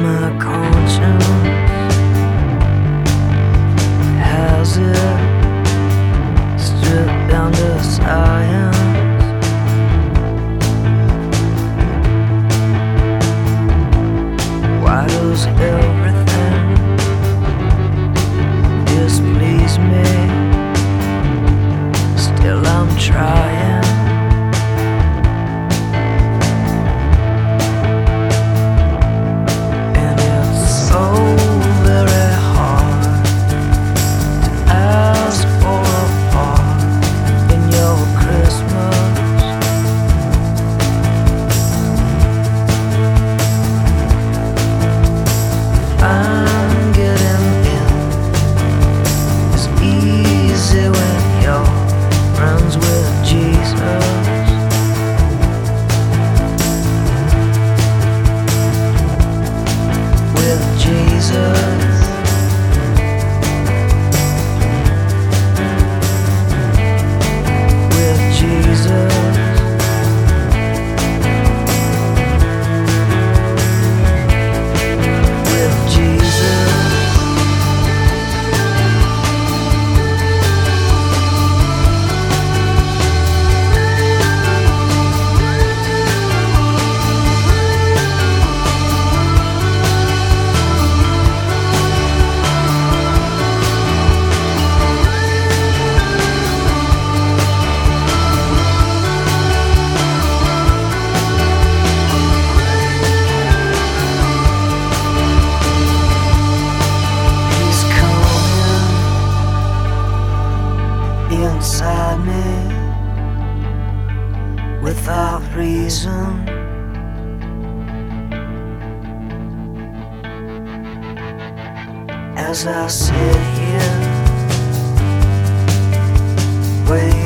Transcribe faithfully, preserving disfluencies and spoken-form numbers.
my conscience has it stripped down to science. Why does everything displease me? Still I'm trying. And it's so very hard to ask for a part in your Christmas. I'm getting in. It's easy when you're friends with Jesus. With Jesus. With Jesus. With Jesus. He's coming inside me without reason. As I sit here, waiting.